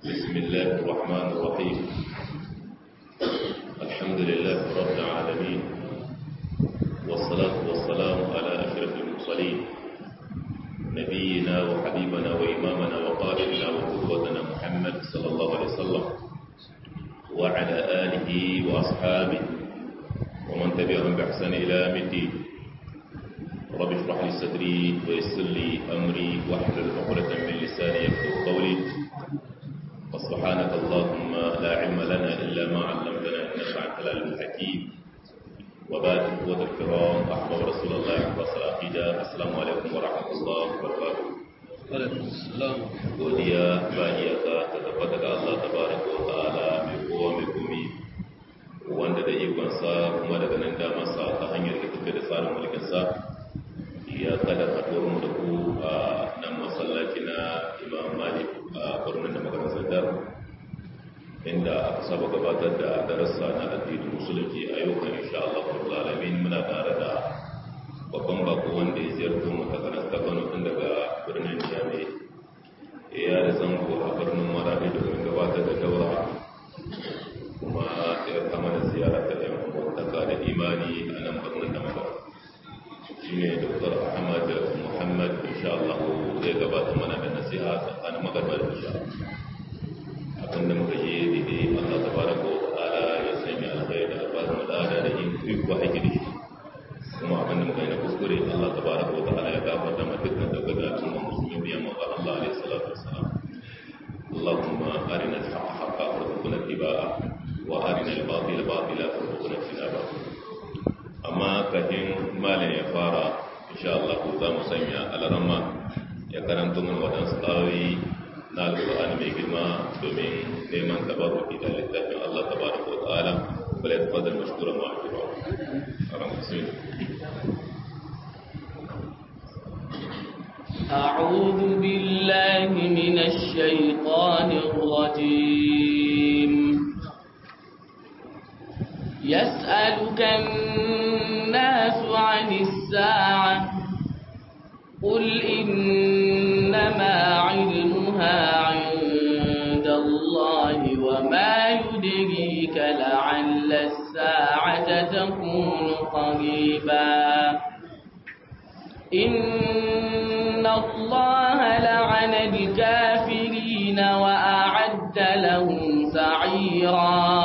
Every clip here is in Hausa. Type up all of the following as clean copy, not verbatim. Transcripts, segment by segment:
بسم الله الرحمن الرحيم. الحمد لله رب العالمين، والصلاة والسلام على أشرف المرسلين، نبينا وحبيبنا وإمامنا وقائدنا وقدوتنا محمد صلى الله عليه وسلم وعلى آله وأصحابه ومن تبعهم بإحسان إلى يوم الدين. رب اشرح لي صدري ويسر لي أمري واحلل عقدة من لساني يفقهوا قولي. وسبحانك اللهم لا علم لنا إلا ما علمتنا إنك أنت العليم الحكيم. وبعد إخوة الكرام أحباب رسول الله وصحابه، السلام عليكم ورحمة الله وبركاته. وعليكم السلام. godiya ba iyaka ta tabbata ga Allah tabaraka wa ta'ala mai kowa mai komi, wanda da ikonsa kuma daga nan damarsa ta hanyar da tafi da tsarin mulkinsa ya kada haɗuwar mu da ku a nan masallaci na Imam Malik a birnin da maganar Zadar, inda aka saba gabatar da darasa na addinin musulunci a yau kan insha Allah rabbul alamin. Muna tare da babban bako wanda ya ziyarto mu ta Kano tun daga birnin Niamey, ya da zango a birnin Maradi domin gabatar da daura, kuma ya kama da ziyara ta yan uwantaka da imani a nan birnin da Maradi. Shi ne Dr. Ahmad Muhammad, insha Allah zai gabatar mana da nasiha tsakanin magarba da isha. Abinda muka yi daidai Allah tabaraka wa ta'ala ya sanya alkhairi da albarka da da yin iko aiki da shi, kuma abinda muka yi na kuskure Allah tabaraka wa ta'ala ya gafarta ma dukkan daga al'umma musulmi biyan manzo Allah alaihi salatu wassalam. Allahumma arina al-haqqa haqqan warzuqna ittiba'a wa arina al-batila batila warzuqna ijtinaba. Amma kafin malam ya fara, insha Allah za mu sanya alarama ya karanta mana waɗansu ayoyi na alƙur'ani mai girma domin neman tabarruki da littafin Allah tabaraka wa ta'ala. bala tafadhal mashkuran wa ajra. أعوذ بالله من الشيطان الرجيم. يسألك الناس عن الساعة قل إنما علمها عند الله وما يدريك لعل الساعة تكون قريبا. إن الله لعن الكافرين وأعد لهم سعيرا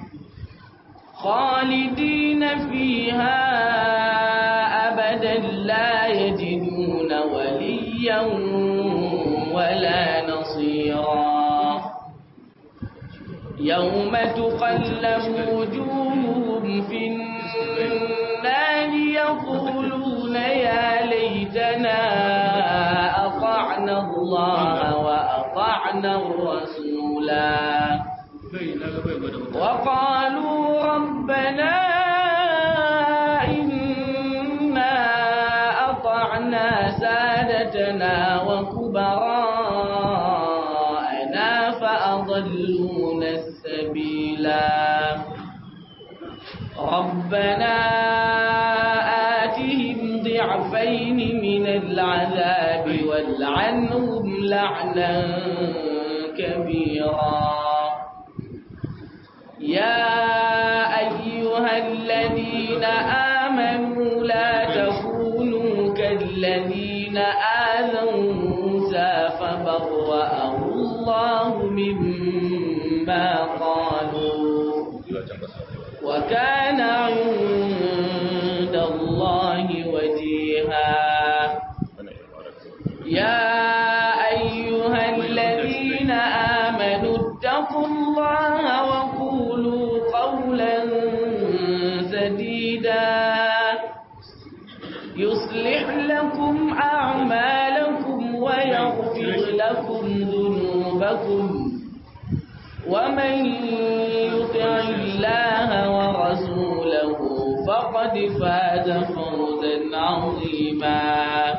خالدين فيها أبدا لا يجدون وليا ولا نصيرا. يوم تقلب وجوههم في النار يقولون يا ليتنا أطعنا الله وأطعنا الرسولا وقالوا ربنا إنا أطعنا سادتنا وكبراءنا فأضلونا السبيلا. ربنا آتهم ضعفين من العذاب والعنهم لعنا كبيرا. يا أيها الذين آمنوا لا تكونوا كالذين آذوا موسى فبرأه الله مما قالوا وكان عند الله وجيها. يا أيها الذين آمنوا اتقوا الله وقولوا قولا سديدا يصلح لكم أعمالكم ويغفر لكم ذنوبكم ومن يطع الله ورسوله فقد فاز فوزا عظيما.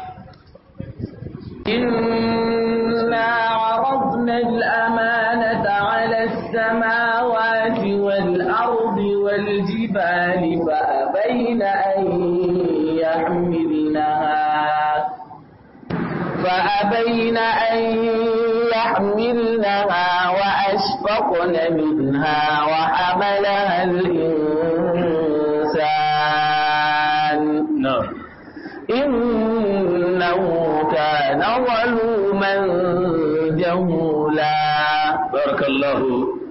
إنا عرضنا الأمانة على السماوات والأرض والجبال فأبين أن يحملنها يحملنها وأشفقن منها وحملها الإنسان إنه كان ظلوما جهولا. بارك الله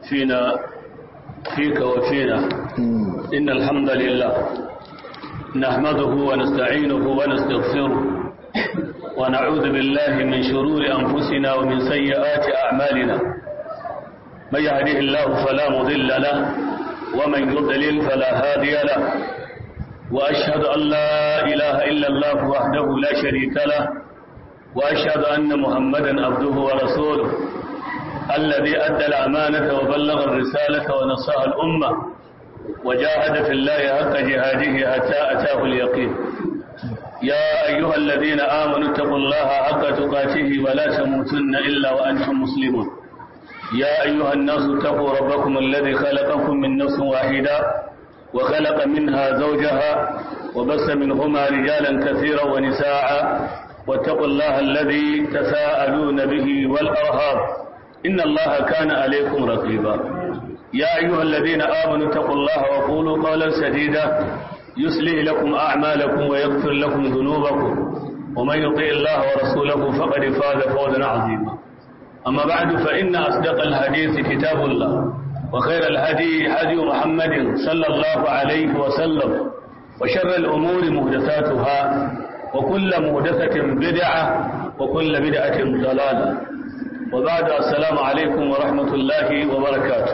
فيك وفينا. إن الحمد لله نحمده ونستعينه ونستغفره ونعوذ بالله من شرور أنفسنا ومن سيئات أعمالنا. من يهده الله فلا مضل له ومن يضلل فلا هادي له، وأشهد أن لا إله إلا الله وحده لا شريك له، وأشهد أن محمدا عبده ورسوله الذي أدى الأمانة وبلغ الرسالة ونصح الأمة وجاهد في الله حق جهاده حتى أتاه اليقين. يا أيها الذين آمنوا اتقوا الله حق تقاته ولا تموتن إلا وأنتم مسلمون. يا أيها الناس اتقوا ربكم الذي خلقكم من نفس واحدة وخلق منها زوجها وبث منهما رجالا كثيرا ونساء، واتقوا الله الذي تساءلون به والأرحام إن الله كان عليكم رقيبا. يا أيها الذين آمنوا اتقوا الله وقولوا قولا سديدا يصلح لكم أعمالكم ويغفر لكم ذنوبكم، ومن يطع الله ورسوله فقد فاز فوزا عظيما. أما بعد، فإن أصدق الحديث كتاب الله، وخير الهدي هدي محمد صلى الله عليه وسلم، وشر الأمور محدثاتها، وكل محدثة بدعة، وكل بدعة ضلالة. وبعد، السلام عليكم ورحمة الله وبركاته.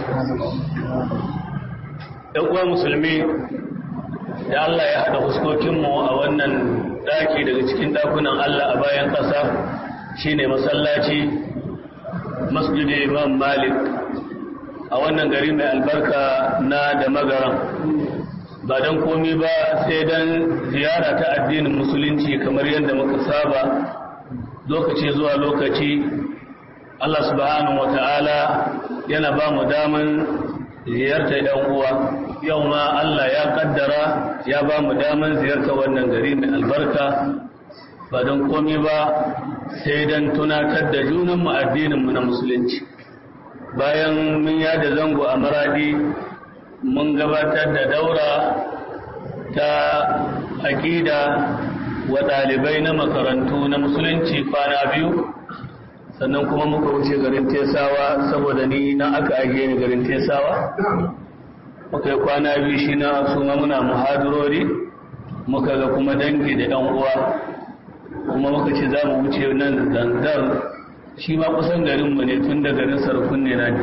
ɗan musulmi da Allah ya haɗa fuskokinmu a wannan ɗaki daga cikin ɗakunan Allah a bayan ƙasa shine masallaci masjidi Imam Malik a wannan gari mai albarka na da magaran, ba don komi ba sai don ziyara ta addinin musulunci kamar yadda muka saba lokaci zuwa lokaci. Allah subhanahu wa ta'ala yana ba mu daman ziyarta ‘yan uwa. Yau ma Allah ya kaddara ya ba mu daman ziyarta wannan gari mai albarka, ba don komi ba sai don tunatar da junanmu addininmu na musulunci. Bayan mun yada zango a Maradi, mun gabatar da daura ta aƙida wa ɗalibai na makarantu na musulunci kwana biyu, sannan kuma muka wuce garin Tesawa saboda ni na aka ajiye ni garin Tesawa. Muka yi kwana biyu shi na suma muna muhadarori, muka ga kuma dangi da ɗan uwa, kuma muka ce za mu wuce nan Zanzar, shi ma kusan garinmu ne tun da garin Sarkun ne na ne.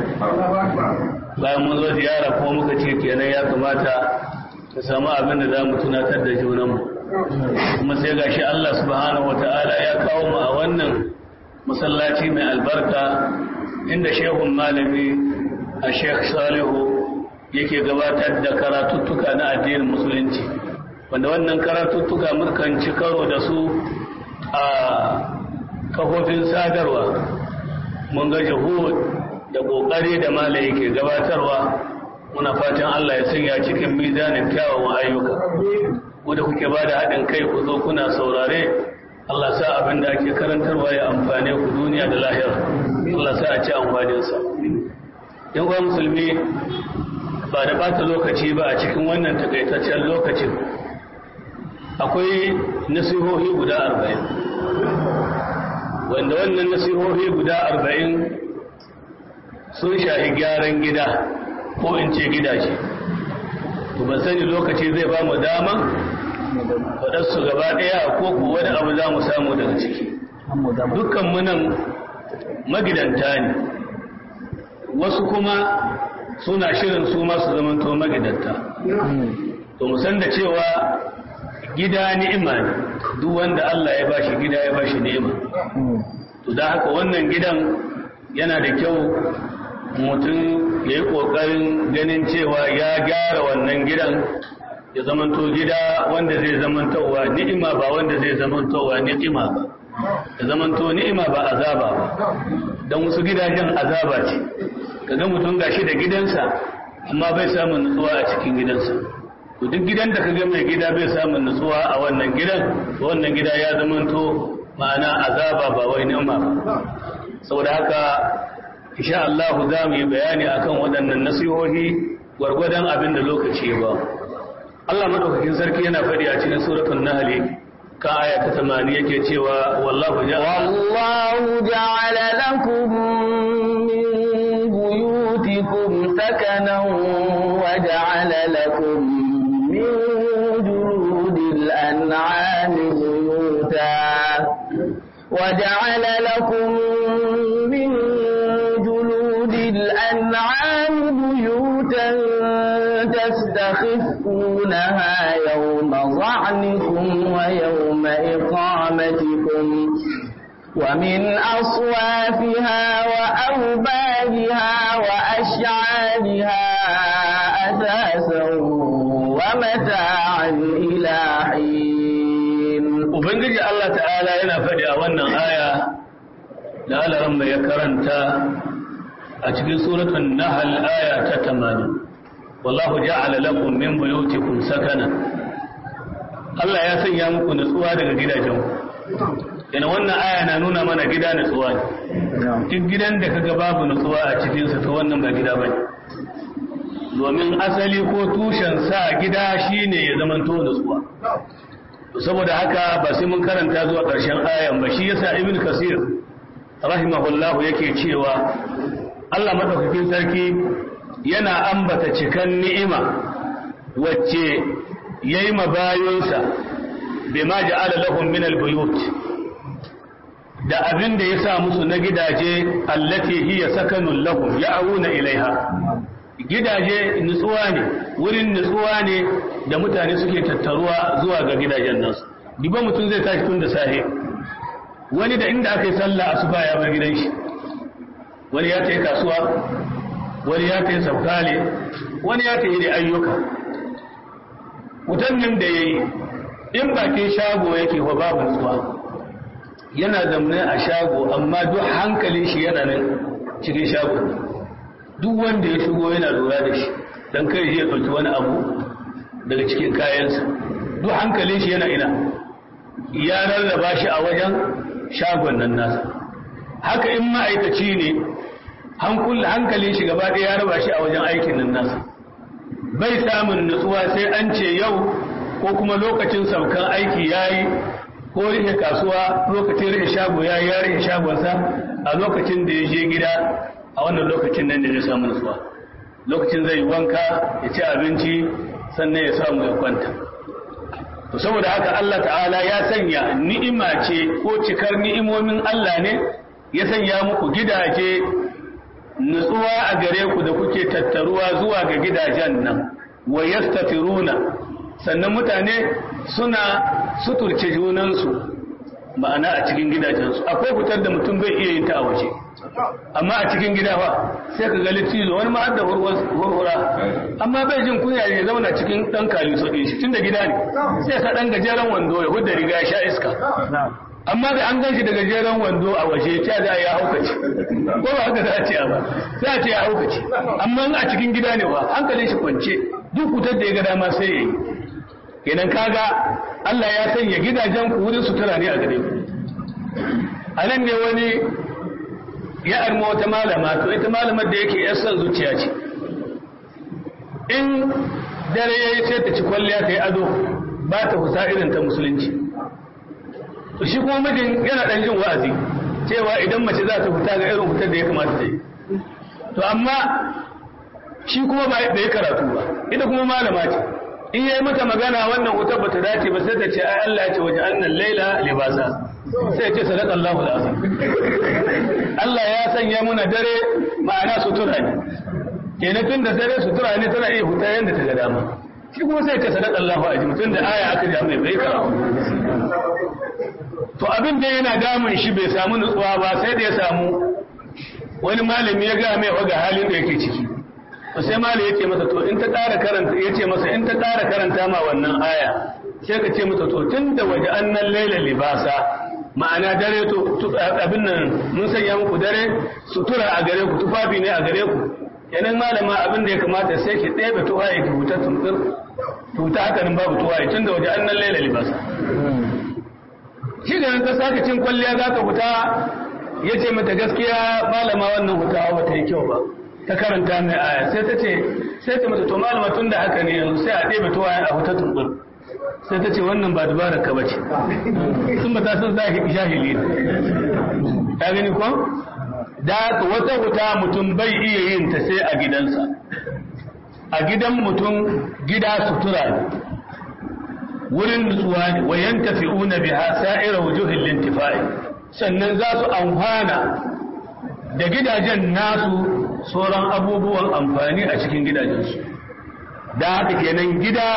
Bayan mun zo ziyara kuma muka ce kenan ya kamata ka samu abin da za mu tunatar da junanmu. Kuma sai gashi Allah subhanahu wa ta'ala ya kawo mu a wannan masallaci mai albarka inda shehun malami a Sheikh Salihu yake gabatar da karatuttuka na addinin musulunci, wanda wannan karatuttuka mukan ci karo da su a kafofin sadarwa. Mun ga juhud da kokari da malai yake gabatarwa, muna fatan Allah ya sanya cikin mizanin kyawawan ayyuka. Wanda kuke ba da haɗin kai ku zo kuna saurare, Allah sa abin da ake karantarwa ya amfane ku duniya da lahira. Allah sa a ci amfaninsa. Yan uwa musulmi, ba da ɓata lokaci ba a cikin wannan takaitaccen lokacin akwai nasihohi guda 40, wanda wannan nasihohi guda 40 sun shahi gyaran gida ko in ce gidaje. To ban sani lokaci zai ba mu dama faɗarsu gaba ɗaya ko ku wani abu za mu samu daga ciki. Dukkan munan magidanta ne, wasu kuma suna shirin su masu zamanto magidanta. To mu san da cewa gida ni'ima ne, duk wanda Allah ya bashi gida ya bashi ni'ima. To da haka wannan gidan yana da kyau mutum ya yi ƙoƙarin ganin cewa ya gyara wannan gidan ya zamanto gida wanda zai zamantowa ni'ima ba wanda zai zamantowa ni'ima ba, ya zamanto ni'ima ba azaba ba. Don wasu gidajen azaba ce, kaga mutum gashi da gidansa amma bai samun nutsuwa a cikin gidansa. To duk gidan da kaga mai gida bai samun nutsuwa a wannan gidan, wannan gida ya zamanto ma'ana azaba ba wai ni'ima ba. saboda haka insha Allah za mu yi bayani akan waɗannan nasihohi gwargwadon abin da lokaci ba. Allah madaukakin sarki yana faɗi a cikin suratul Nahl ka aya ta 80 yake cewa wallahu ja'ala lakum min buyutikum sakanan wa ja'ala lakum min juludil an'ami buyutan wa ja'ala lakum min juludil an'ami buyutan تستخفونها يوم ظعنكم ويوم إقامتكم ومن أصوافها وأوبارها وأشعارها أثاثا ومتاعا إلى حين. وبنجي الله تعالى ينفذ أولا آية لعل رمى يكرنت أتكي سورة النحل آية 80 wallahu ja'ala lakum min buyutikum sakana. Allah ya sanya muku nutsuwa daga gidajenku. Yana wannan aya na nuna mana gida nutsuwa ne. Duk gidan da kaga babu nutsuwa a cikin sa to wannan ba gida bane. Domin asali ko tushen sa gida shine ya zamanto nutsuwa. Saboda haka ba sai mun karanta zuwa ƙarshen ayan ba, shi yasa Ibn Kasir rahimahullahu yake cewa Allah madaukakin sarki yana ambata cikan ni'ima wacce yayi mabayinsa bima ja'ala lahum min al-buyut da abin da ya sa musu na gidaje allati hiya sakanun lahum ya'una ilaiha. Gidaje nutsuwa ne, wurin nutsuwa ne da mutane suke tattaruwa zuwa ga gidajen nasu. Diba mutum zai tashi tun da safe, wani da inda aka yi sallah asuba ya bar gidan shi, wani ya tafi kasuwa, wani ya tafi saukale, wani ya tafi da ayyuka. Mutannin da ya yi in bakin shago yake wa babu nutsuwa, yana zamne a shago amma duk hankalin shi yana nan cikin shago. Duk wanda ya shigo yana lura da shi don kai ya ɗauki wani abu daga cikin kayansa. Duk hankalin shi yana ina ya rarraba shi a wajen shagon nan nasa. Haka in ma'aikaci ne hankalin shi gaba ɗaya ya raba shi a wajen aikin nan nasa. Bai samun nutsuwa sai an ce yau ko kuma lokacin saukan aiki ya yi, ko rike kasuwa lokacin rike shago ya yi, ya rike shagonsa a lokacin da ya je gida. A wannan lokacin nan da zai samu nutsuwa, lokacin zai wanka ya ci abinci sannan ya samu ya kwanta. To saboda haka Allah ta'ala ya sanya ni'ima ce ko cikar ni'imomin Allah ne ya sanya muku gidaje nutsuwa a gare ku da kuke tattaruwa zuwa ga gidajen nan. Wa yastatiruna, sannan mutane suna suturce junansu, ma'ana a cikin gidajensu. Akwai fitar da mutum bai iya yin ta a waje, amma a cikin gida ba sai ka ga littizo wani ma da hurhura, amma bai jin kunya ne zauna cikin dan kali sauƙin shi tun da gida ne sai ka dan gajeren wando ya hudda riga ya sha iska. Amma da an ganshi da gajeren wando a waje ta da ya haukace, ko ba haka za a ce ba, sai a ce ya haukace. Amma a cikin gida ne ba hankalin shi kwance, duk fitar da ya ga dama sai ya yi. Kenan kaga Allah ya sanya gidajen ku wurin sutura ne a gare ku. A nan ne wani ya arma wata malama, to ita malamar da yake yar son zuciya ce. In dare ya yi sai ta ci kwalliya ta yi ado, ba ta husa irin ta musulunci. To shi kuma mijin yana ɗan jin wa'azi cewa idan mace za ta fita ga irin fitar da ya kamata ta yi. To amma shi kuma ba yi karatu ba, ita kuma malama ce. In yi mata magana wannan wutar ba ta dace ba sai ta ce ai Allah ya ce waje annan laila libasa, sai ce sadaka Allahu alazim. Allah ya sanya muna dare ma'ana sutura ne, kenan tun da dare sutura ne tana iya huta yadda ta ga dama. Shi kuma sai ce sadaka Allahu alazim, tun da aya aka ja mai bai karatu. To abin da yana damun shi bai samu nutsuwa ba, sai da ya samu wani malami ya ga mai waga halin da yake ciki. To sai malami ya ce masa to in ta ƙara karanta, ya ce masa in ta ƙara karanta ma wannan aya sai ka ce mata to tun da waje annan laila libasa, ma'ana dare to abin nan mun sanya muku dare sutura a gare ku, tufafi ne a gare ku. Yanin malama abin da ya kamata sai ki ɗebe tuwaye ki huta tumtsir, huta haka nan babu tuwaye tun da waje annan laila libasa. Shi ganin ta sake cin kwalliya za ka fita ya ce mata gaskiya malama wannan hutawa ba ta yi kyau ba ta karanta mai aya sai ta mata to malama tun da haka ne yanzu sai a ɗebe tuwa a huta tumbur sai ta ce wannan ba dubarar ka bace sun ba ta san jahili ta gani ko da wata huta mutum bai iya yin ta sai a gidansa a gidan mutum gida sutura ne wurin nutsuwa ne wa yantafi'una biha sa'ira wujuhil lintifa'i sannan za su amfana da gidajen nasu sauran abubuwan amfani a cikin gidajensu da haka kenan gida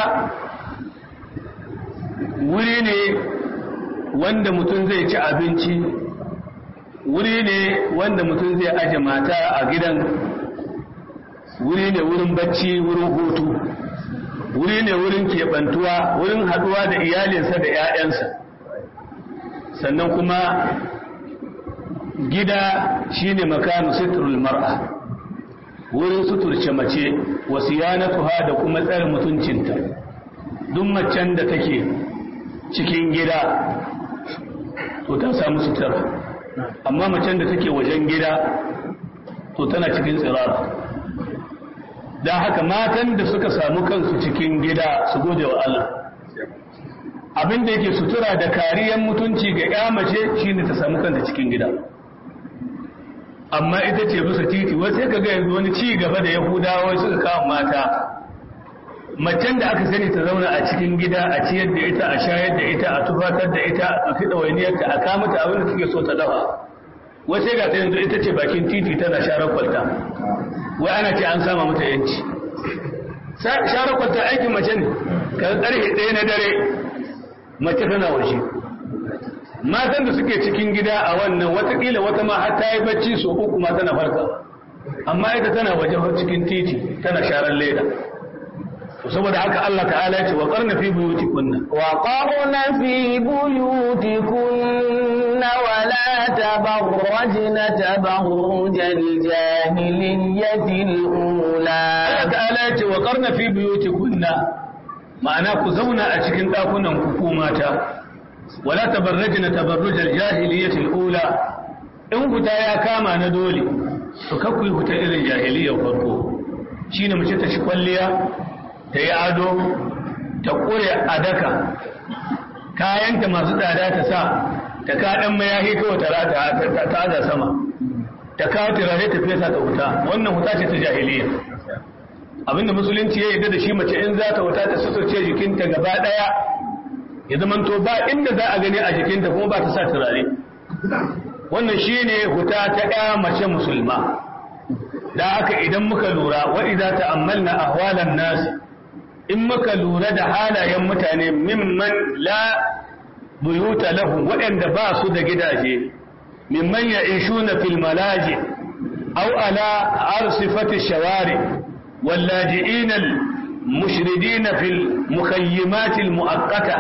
wuri ne wanda mutum zai ci abinci wuri ne wanda mutum zai aje mata a gidan wuri ne wurin bacci wurin hutu wuri ne wurin keɓantuwa wurin haɗuwa da iyalinsa da 'ya'yansa sannan kuma gida shine makanu sitrul mar'a wurin suturce mace wasu yanatuha da kuma tsare mutuncinta duk macen da take cikin gida to ta samu sutura amma macen da take wajen gida to tana cikin tsirara don haka matan da suka samu kansu cikin gida su gode wa Allah abin da yake sutura da kariyar mutunci ga ya mace shine ta samu kanta cikin gida amma ita ce bisa titi wai sai kaga yanzu wani ci gaba da yahudawa suka kawo mata macen da aka sani ta zauna a cikin gida a ciyar da ita a shayar da ita a tufatar da ita a ɗauki ɗawainiyarta a kama ta abin da suke so ta dafa wai sai ga ta yanzu ita ce bakin titi tana sharar kwalta wai ana ce an sama mata yanci sharar kwalta aikin mace ne ka ƙarfe ɗaya na dare mace tana waje matan da suke cikin gida a wannan watakila wata ma har ta yi bacci so uku ma tana farka amma ita tana waje cikin titi tana sharar leda saboda haka Allah ta'ala ya ce wa qarna fi buyutikunna wa la tabarrajna tabarrujal jahiliyyatil ula Allah ta'ala ya ce wa qarna fi buyutikunna ma'ana ku zauna a cikin dakunan ku mata wala tabarrajna tabarrujal jahiliyyatil ula in huta ya kama na dole to kakku yi huta irin jahiliyyar farko shine mace ta shi kwalliya ta yi ado ta ƙure a daka kayanta masu tsada ta sa ta kaɗan mayahi kawai ta aza sama ta kawo turare ta fesa ta wuta wannan wuta ce ta jahiliya abinda musulunci ya yarda da shi mace in za ta wuta ta suturce jikinta gaba ɗaya ya zamanto ba inda za a gani a jikinta kuma ba ta sa turare wannan shi ne wuta ta ɗaya mace musulma da haka idan muka lura wa idza ta'ammalna ahwalan nas in muka lura da halayen mutane mimman la buyuta lahum waɗanda ba su da gidaje mimman ya'ishuna fil malaji aw ala arsifati shawari wallaji'ina al mushridina fil mukhayyimat al mu'aqqata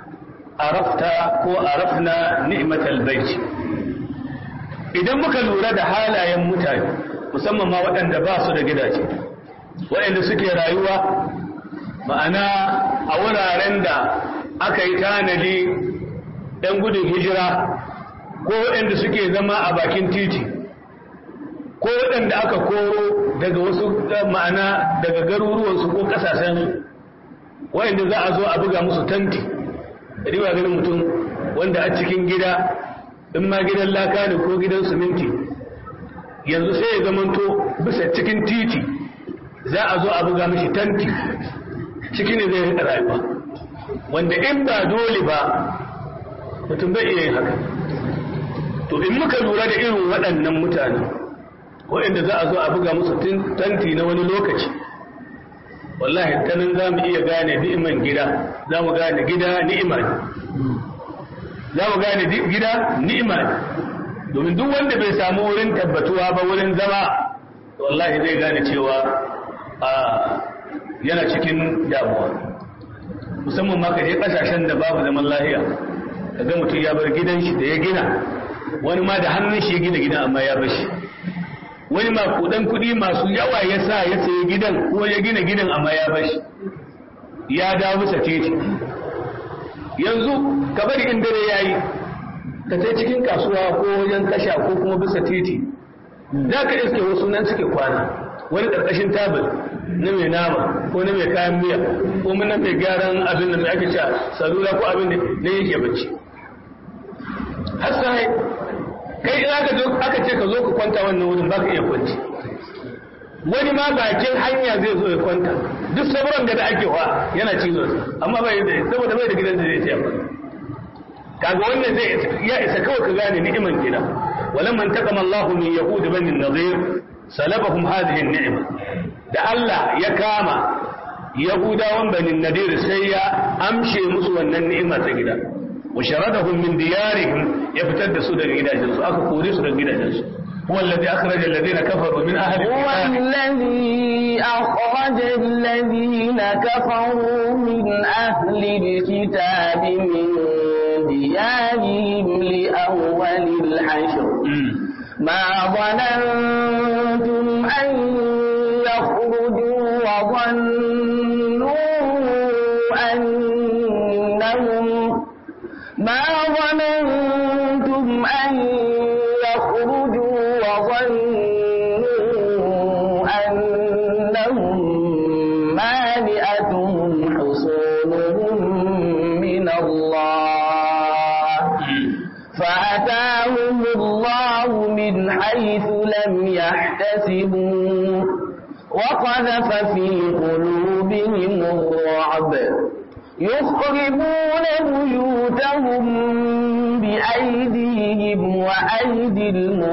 arafna ni'matal bayt idan muka lura da halayen mutane musamman ma waɗanda ba su da gidaje waɗanda suke rayuwa ma'ana a wuraren da aka yi tanadi ɗan gudun hijira ko waɗanda suke zama a bakin titi ko waɗanda aka koro daga wasu ma'ana daga garuruwansu ko ƙasashensu waɗanda za a zo a buga musu tanti riba ganin mutum wanda a cikin gida in ma gidan laka ne ko gidan siminti yanzu sai ya zamanto bisa cikin titi za a zo a buga mishi tanti ciki ne zai rika rayuwa wanda in ba dole ba mutum bai iya yin haka to in muka lura da irin waɗannan mutane waɗanda za a zo a buga musu tanti na wani lokaci wallahi ta nan za mu iya gane ni'iman gida za mu gane gida ni'ima ne za mu gane gida ni'ima ne domin duk wanda bai samu wurin tabbatuwa ba wurin zama wallahi zai gane cewa yana cikin damuwa musamman ma kaje kasashen da babu zaman lahiya kaga mutum ya bar gidan shi da ya gina wani ma da hannun shi ya gina gidan amma ya bar shi wani ma kudan kudi masu yawa ya sa ya sayi gidan ko ya gina gidan amma ya bar shi ya dawo bisa titi yanzu ka bari in dare yayi ka tai cikin kasuwa ko wajen tasha ko kuma bisa titi za ka iske wasu nan suke kwana wani ƙarƙashin tabir na mai nama ko na mai kayan miya ko na mai gyaran abin da mai ake cewa salula ko abin da yake bacci har sai kai in aka ce ka zo ka kwanta wannan wurin ba ka iya kwanci wani ma bakin hanya zai zo ya kwanta duk sauran da ake wa yana cizo amma bai da saboda bai da gidan da zai tsaya kaga wannan zai ya isa kawai ka gane ni'iman gida walamman taqama Allahu min yahud bani nadir salabahum hadhihi an-ni'ma da Allah ya kama yahudawan bani nadir sai ya amshe musu wannan ni'ima ta gida wa sharadahum min diyarihim ya fitar da su daga gidajensu aka kore su daga gidajensu هو الذي أخرج الذين كفروا من أهل الكتاب هو الذي أخرج الذين كفروا من أهل الكتاب من ديارهم لأول الحشر ما ظننتم أن يخرجوا وظنوا أنهم ما ظننتم أن يخرجوا وظنوا أنهم مانئتهم حصونهم من الله فأتاهم الله من حيث لم يحتسبوا وقذف في قلوبهم الرعب يخربون بيوتهم بأيديهم وأيدي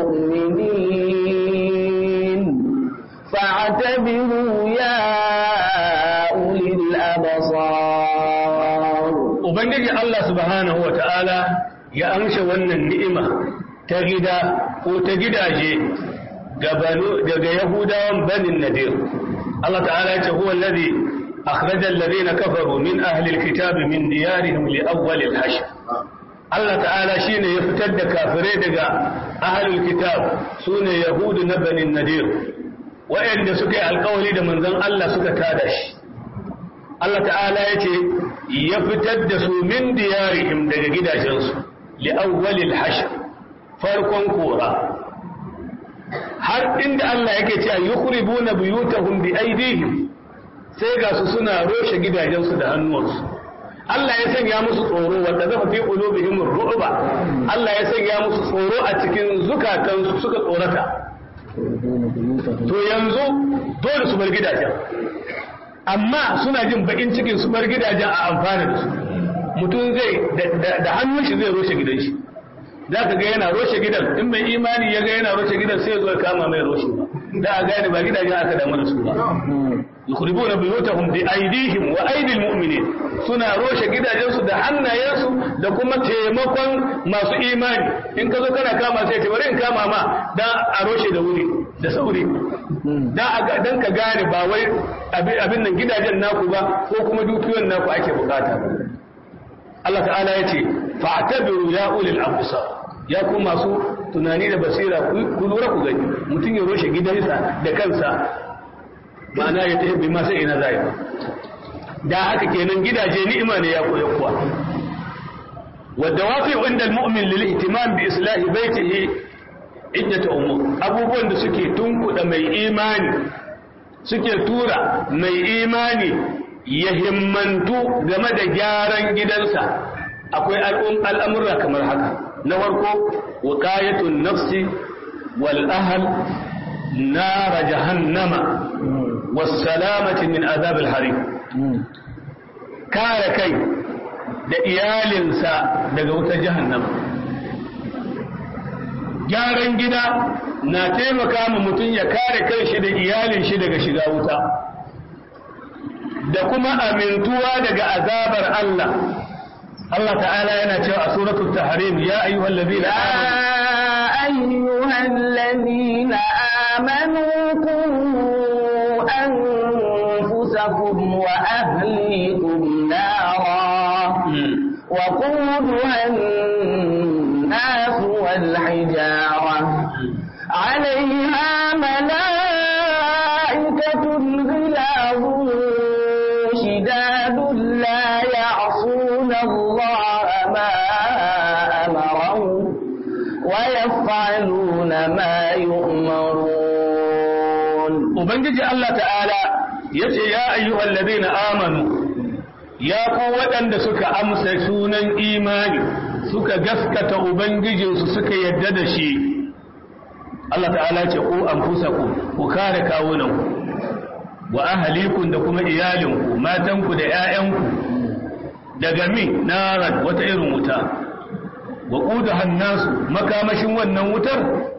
المؤمنين فاعتبروا يا أولي الأبصار وبنجي الله سبحانه وتعالى يا أمشى ون النئمة تجد وتجداجي daga Yahudawan banin Nadir Allah ta'ala ya ce huwa alladhi akhraja alladhina kafaru min ahli alkitab min diyarihim li awwal alhashr Allah ta'ala shine ya fitar da kafirai daga ahli alkitab sune yahudu na banin Nadir wa'anda suka yi alƙawari da manzon Allah suka tada shi Allah ta'ala ya ce ya fitar da su min diyarihim daga gidajensu li awwal alhashr farkon kora har inda Allah yake cewa yukhribuna buyutahum bi aydihim sai ga su suna roshe gidajensu da hannuwansu Allah ya sanya musu tsoro wanda zafa fi qulubihim ar-ru'ba Allah ya sanya musu tsoro a cikin zukatansu suka tsorata to yanzu dole su bar gidajen amma suna jin bakin cikin su bar gidajen a amfana da su mutum zai da hannun shi zai roshe gidan shi za ka ga yana roshe gidan in mai imani ya ga yana roshe gidan sai zo ya kama mai roshe ba da a gane ba gidajen aka damu da su ba yukhribuna buyutahum bi aydihim wa aydil mu'minin suna roshe gidajensu da hannayensu da kuma taimakon masu imani in ka zo kana kama sai ce bari in kama ma dan a roshe da wuri da sauri dan ka gane ba wai abin nan gidajen naku ba ko kuma dukiyoyin naku ake bukata Allah ta'ala ya ce fa'tabiru ya ulil absar ya ku masu tunani da basira ku lura ku gani mutum ya roshe gidansa da kansa ma'ana ya tafi bai ma sai ina zai ba da haka kenan gidaje ni'ima ne ya koya kuwa wadda wafi inda almu'min lil ihtimam bi islahi baitihi iddatu umur abubuwan da suke tunkuda mai imani suke tura mai imani ya himmantu game da gyaran gidansa akwai al'amurra kamar haka na farko wiqayatun nafsi wal ahl nar jahannama was salamati min azab al harim kare kai da iyalinsa daga wutar jahannama gyaran gida na taimaka ma mutum ya kare kai shi da iyalin shi daga shiga wuta da kuma amintuwa daga azabar Allah Allah ta'ala yana cewa a suratul tahrim ya ayyuhal ladina amanu qu anfusakum wa ahlikum nara wa quduha an-nas wal hijara 'alayha malaa'ikatun ghilazun شداد لا يعصون الله ما أمرهم ubangiji Allah ta'ala yace ya ayyuhal ladina amanu ya ku waɗanda suka amsa sunan imani suka gaskata ubangijinsu suka yadda da shi Allah ta'ala ce ku anfusakum ku kare kawunanku wa ahlikum da kuma iyalinku matanku da ƴaƴanku daga min naran wata irin wuta wa qudahan nasu makamashin wannan wutar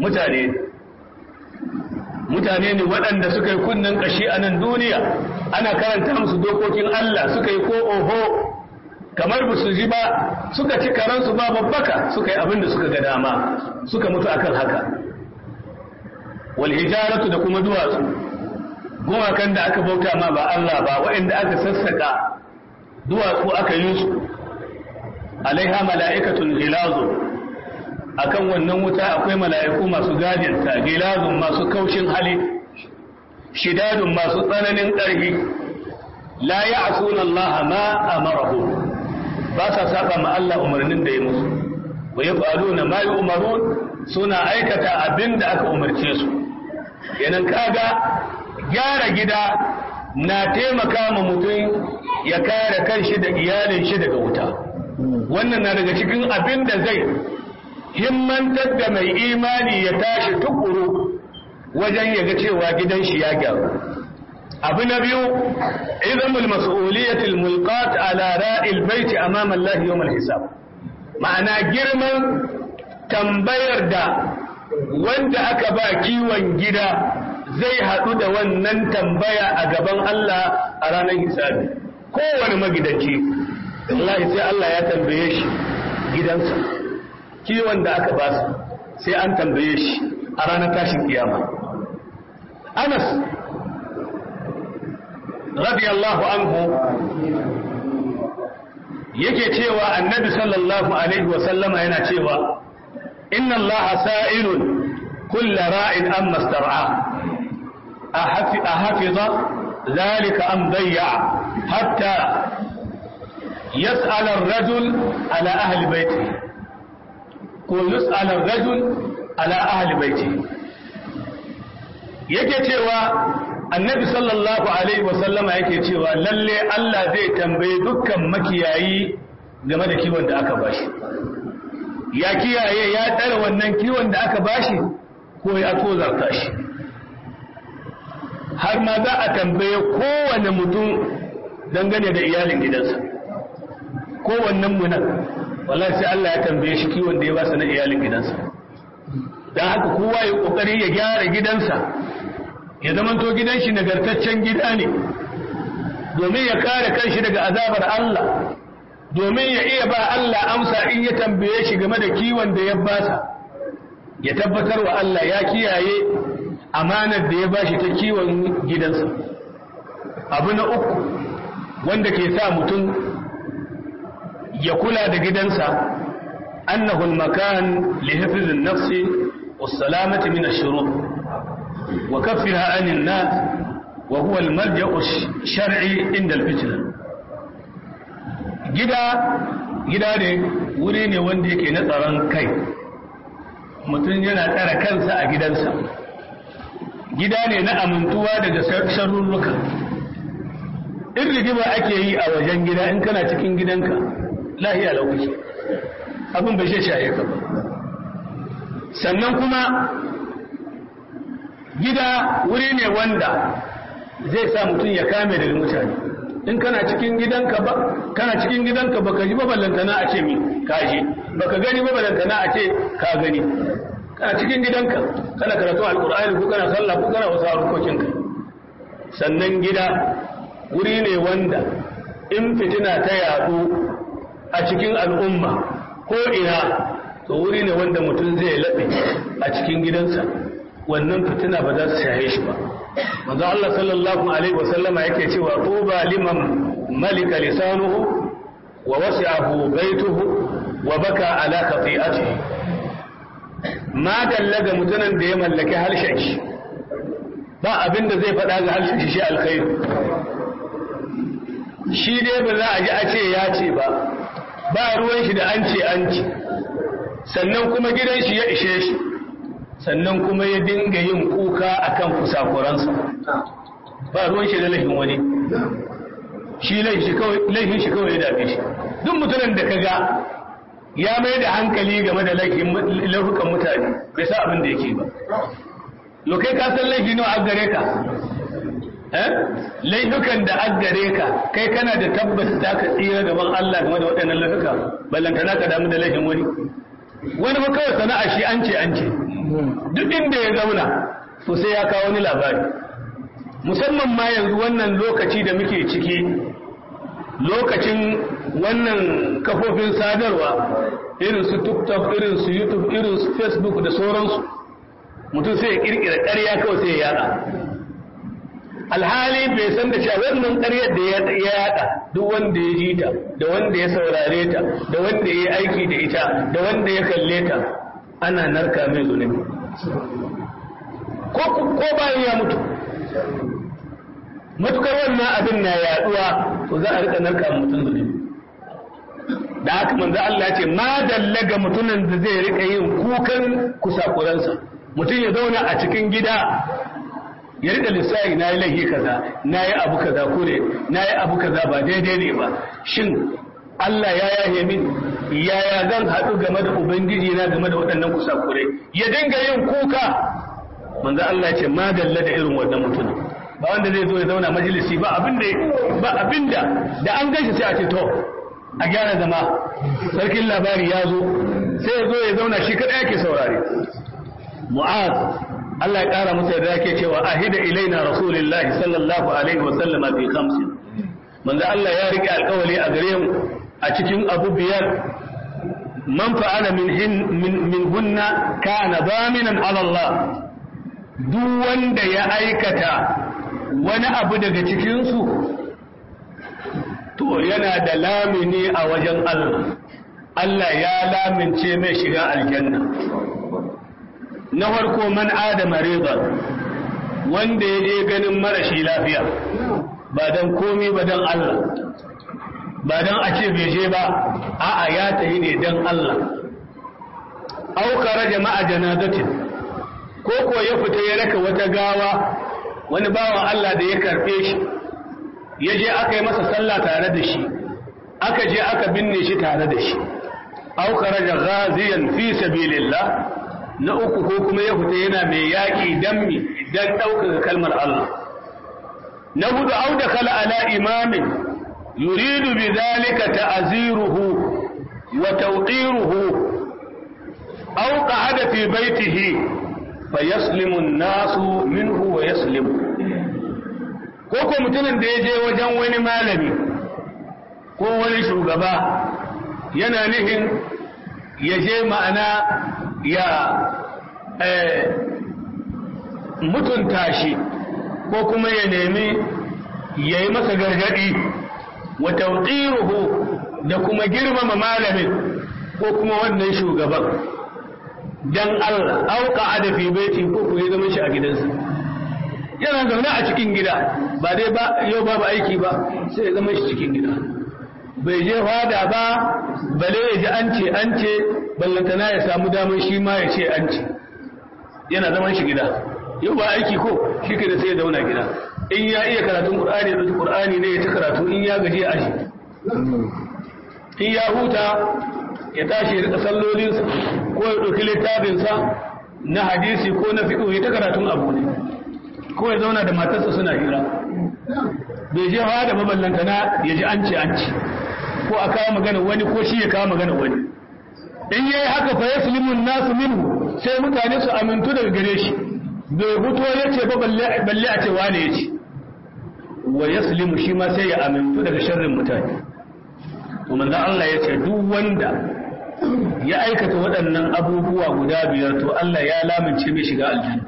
mutane ne waɗanda suka yi kunnen kashi a nan duniya ana karanta musu dokokin Allah suka yi ko oho kamar ba su ji ba suka ci karansu ba babbaka suka yi abin da suka ga dama suka mutu akan haka wal hijaratu da kuma duwatsu gumakan da aka bauta ma ba Allah ba waɗanda aka sassaka duwatsu aka yi su alaiha mala'ikatun gilazun akan wannan wuta akwai mala'iku masu gadinta gilazun masu kaushin hali shidadun masu tsananin ƙarfi la ya'suna Allah ma amarahu ba sa saba ma Allah umarnin da ya musu wa yaf'aluna ma yu'marun suna aikata abinda aka umarce su yanan kaga gyara gida na taimaka ma mutum ya kare kanshi da iyalin shi daga wuta wannan na daga cikin abin da zai himmantar da mai imani ya tashi tukuru wajen yaga cewa gidan shi ya gyaru abu na biyu izamul mas'uliyatil mulqat ala ra'il bait amama Allah yawm al-hisab ma'ana girman tambayar da wanda aka ba kiwon gida zai haɗu da wannan tambaya a gaban Allah a ranar hisabi kowane magidanci Allah sai Allah ya tambaye shi gidansa kiwon da aka ba su sai an tambaye shi a ranar tashin kiyama Anas radiyallahu anhu yake cewa annabi sallallahu alaihi wa sallama yana cewa inna Allah sa'ilun kull ra'in amma star'a أحفظ ذلك أم ضيع حتى يسأل الرجل على أهل بيته قل يسأل الرجل على أهل بيته yake cewa annabi sallallahu alaihi wasallama yake cewa lalle Allah zai tambaye dukkan makiyayi game da kiwon da aka bashi ya kiyaye ya tsare wannan kiwon da aka bashi ko ya tozarta shi har ma za a tambaye kowane mutum dangane da iyalin gidansa kowannen mu nan wallahi sai Allah ya tambaye shi kiwon da ya basa na iyalin gidansa dan haka kowa ya kokari ya gyara gidansa ya zamanto gidan shi nagartaccen gida ne domin ya kare kanshi daga azabar Allah domin ya iya ba Allah amsa in ya tambaye shi game da kiwon da ya basa ya tabbatar wa Allah ya kiyaye amanar da ya bashi ta kiwon gidansa abu na uku wanda ke sa mutum ya kula da gidansa annahu al-makan li hifz an-nafs was-salamati min ash-shurur wa kaffiha 'an an-nas wa huwa al-marja'u ash-shar'i inda al-fitna gida ne wuri ne wanda yake na tsaron kai mutum yana tsara kansa a gidansa gida ne na amintuwa daga sharrurruka in rigima ake yi a wajen gida in kana cikin gidanka lahiya lauki abin bai shaye ka ba sannan kuma gida wuri ne wanda zai sa mutum ya kame daga mutane in kana cikin gidanka baka ji ballantana a ce mi ka ji baka gani ballantana a ce ka gani kana cikin gidanka kana karatu alkur'ani ko kana sallah ko kana wasu harkokinka sannan gida wuri ne wanda in fitina ta yadu a cikin al'umma ko ina to wuri ne wanda mutum zai laɓe a cikin gidansa wannan fitina ba za su shahe shi ba manzo Allah sallallahu alaihi wasallama yake cewa tuba liman malika lisanuhu wa wasi'ahu baituhu wa baka ala khati'atihi ma dallaga mutunan da ya mallaki harshen shi ba abin da zai faɗa ga harshen shi alkhairi shi dai ba za a ji a ce ya ce ba ruwan shi da an ce sannan kuma gidan shi ya ishe shi sannan kuma ya dinga yin kuka akan kusakuransa ba ruwan shi da laifin wani shi laifin shi kawai ya dame shi duk mutumin da kaga ya mai da hankali game da laifukan mutane bai sa abin da yake ba yau kai ka san laifi nawa an gare ka laifukan da an gare ka kai kana da tabbas za ka tsira gaban Allah game da waɗannan laifuka ballantana ka damu da laifin wani ba kawai sana'a shi an ce duk inda ya zauna to sai ya kawo wani labari musamman ma yanzu wannan lokaci da muke ciki lokacin wannan kafofin sadarwa irin su TikTok irin su YouTube irin su Facebook da sauransu mutum sai ya kirkira ƙarya kawai sai ya yada alhali bai san da cewa wannan ƙaryar da ya yada duk wanda ya ji ta da wanda ya saurare ta da wanda ya yi aiki da ita da wanda ya kalle ta ana narka mai zunubi ko bayan ya mutu matukar wannan abin na yaduwa to za a rika narka mutum zunubi da haka manzo Allah ce ma dallaga mutumin da zai rika yin kukan kusakuransa mutum ya zauna a cikin gida ya rika lissafi na yi laifi kaza na yi abu kaza kure na yi abu kaza ba daidai ne ba shin Allah ya yahe min yaya zan haɗu game da ubangiji na game da waɗannan kusakurai ya dinga yin kuka manzo Allah ce ma dalla da irin wannan mutum ba wanda zai zo ya zauna majalisi ba abinda da an gashi sai a ce to a gyara zama sarkin labari ya zo sai ya zo ya zauna shi kadai yake saurare Mu'az Allah ya kara masa da yake cewa ahida ilaina rasulullahi sallallahu alaihi wa sallama fi khamsin manzo Allah ya rike alƙawari a gare mu a cikin abu biyar man fa'ala min hunna kana daminan ala Allah duk wanda ya aikata wani abu daga cikin su to yana da lamini a wajen Allah Allah ya lamince mai shiga aljanna na farko man adama ridar wanda ya je ganin marashi lafiya ba dan komi ba dan Allah ba dan a ce bai je ba a'a ya tafi ne dan Allah au kharaja ma'a janazatin ko ya fita ya raka wata gawa wani bawan Allah da ya karbe shi ya je aka yi masa sallah tare da shi aka je aka binne shi tare da shi au kharaja ghaziyan fi sabilillah na uku ko kuma ya fita yana mai yaƙi dan ɗaukaka kalmar Allah na hudu au da kala ala imamin yuridu bi zalika ta'ziruhu wa tawqiruhu aw qa'ada fi baytihi fa yaslimu an-nasu minhu wa yaslimu ko ko mutumin da ya je wajen wani malami ko wani shugaba yana nihin ya je ma'ana ya mutunta shi ko kuma ya nemi ya yi masa gargadi wa tawqiruhu da kuma girmama malamin ko kuma wannan shugaban dan Allah auka ada fi baiti ko ku yi zama shi a gidansa yana zaune a cikin gida ba dai ba yau babu aiki ba sai ya zama shi cikin gida bai je fada ba bale ya ji an ce ballantana ya samu damar shi ma ya ce an ce yana zaman shi gida yau ba aiki ko shi ke da sai ya zauna gida in ya iya karatun Qur'ani da Qur'ani ne ya ta karatu in ya gaji aji in ya huta ya tashi da sallolinsa ko ya ɗauki littafinsa na hadisi ko na fiqh ya ta karatun abu ne ko ya zauna da matarsa suna hira bai je hawa da maballantana ya ji an ce ko a kawo magana wani ko shi ya kawo magana wani in yayi haka fa yaslimun nasu minhu sai mutane su amintu daga gare shi bai huto ya ce ba balle a ce wane ya ce wa yaslimu shi ma sai ya amintu daga sharrin mutane to manzo Allah ya ce duk wanda ya aikata waɗannan abubuwa guda biyar to Allah ya lamince mai shiga aljanna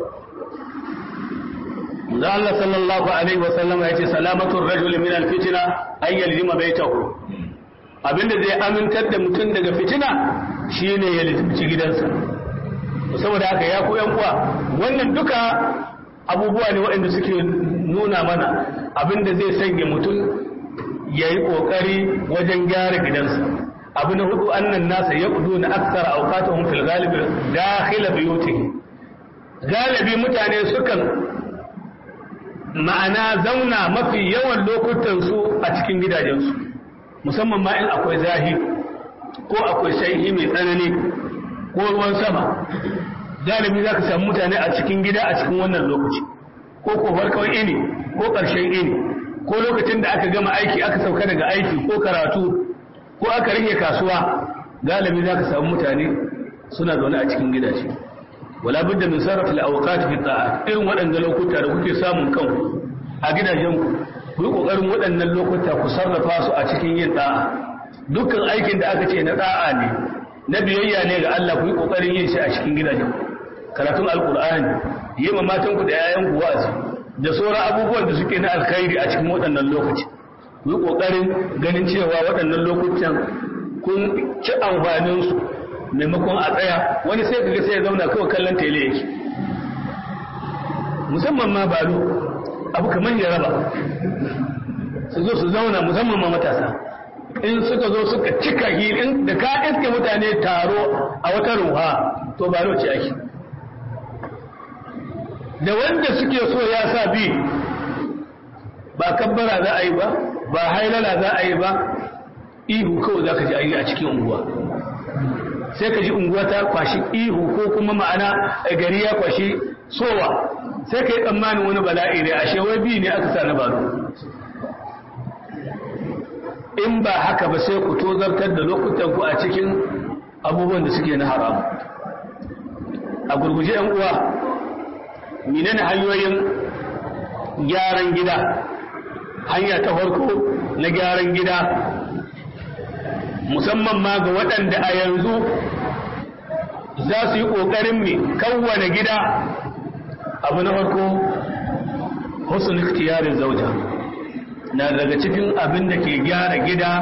manzo Allah sallallahu alaihi wasallam ya ce salamatul rajuli min alfitna ay yalzima baitahu abinda zai amintar da mutum daga fitina shine ya lizimci gidansa saboda haka ya ku yan uwa wannan duka abubuwa ne waɗanda suke nuna mana abinda zai sanya mutum ya yi ƙoƙari wajen gyara gidansa abu na hudu annan nasa ya kudu na aksar auqatuhum fil ghalib dakhil buyutihim galibi mutane sukan ma'ana zauna mafi yawan lokutansu a cikin gidajensu musamman ma in akwai zahi ko akwai sanyi mai tsanani ko ruwan sama galibi za ka samu mutane a cikin gida a cikin wannan lokaci ko farkon ini ko ƙarshen ini ko lokacin da aka gama aiki aka sauka daga aiki ko karatu ko aka rike kasuwa galibi za ka samu mutane suna zaune a cikin gidaje wala budda min sarrafa al-awqat fi ta'at irin waɗannan lokuta da kuke samun kanku a gidajenku ku yi kokarin waɗannan lokuta ku sarrafa su a cikin yin da'a dukkan aikin da aka ce na da'a ne na biyayya ne ga Allah ku yi kokarin yin shi a cikin gidajenku karatun alqur'ani yi ma matanku da yayanku wa'azi da sauran abubuwan da suke na alkhairi a cikin waɗannan lokaci ku yi kokarin ganin cewa waɗannan lokutan kun ci amfanin su maimakon a tsaya wani sai kaga sai ya zauna kawai kallon tele yake musamman ma balo abu kamar ya raba su zo su zauna musamman ma matasa in suka zo suka cika hilin da ka iske mutane taro a wata ruha to balo ce ake da wanda suke so ya sa bi ba kabbara za a yi ba ba hailala za a yi ba ihu kawai za ka ji a yi a cikin unguwa sai ka ji unguwa ta kwashi ihu ko kuma ma'ana gari ya kwashi sowa sai ka yi tsammanin wani bala'i ne ashe wai bi ne aka sa na baro in ba haka ba sai ku tozartar da lokutan ku a cikin abubuwan da suke na haramu a gurguje yan uwa menene hanyoyin gyaran gida hanya ta farko na gyaran gida musamman ma ga waɗanda a yanzu za su yi ƙoƙarin mai kawwane gida abu na farko husnul ikhtiyarin zauja na daga cikin abin da ke gyara gida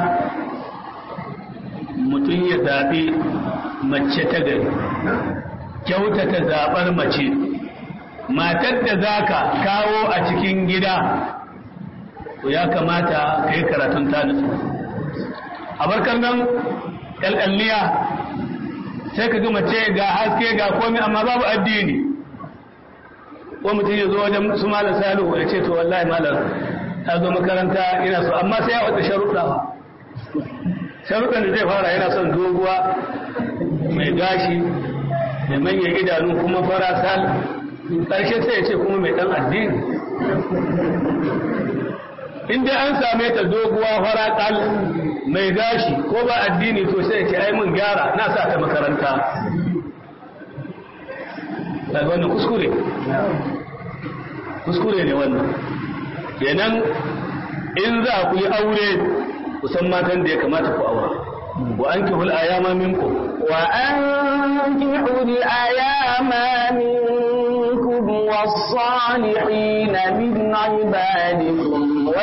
mutum ya zaɓi mace ta gari kyautata zaɓar mace matar da za ka kawo a cikin gida ya kamata ka yi karatun tanisu a barkan nan ƙalƙalliya sai ka ga mace ga haske ga komai amma babu addini ko mutum ya zo wajen su malar salihu ya ce to wallahi malar ta zo makaranta ina so amma sai ya wata sharuɗan da zai fara yana son doguwa mai gashi mai manyan idanu kuma fara sal ƙarshe sai ya ce kuma mai ɗan addini in dai an same ta doguwa fara kal mai gashi ko ba addini to sai ce ai mun gyara na sa ta makaranta daga wannan kuskure ne wannan kenan in za ku yi aure kusan matan da ya kamata ku aura wa ankihul ayama minkum والصالحين من عبادكم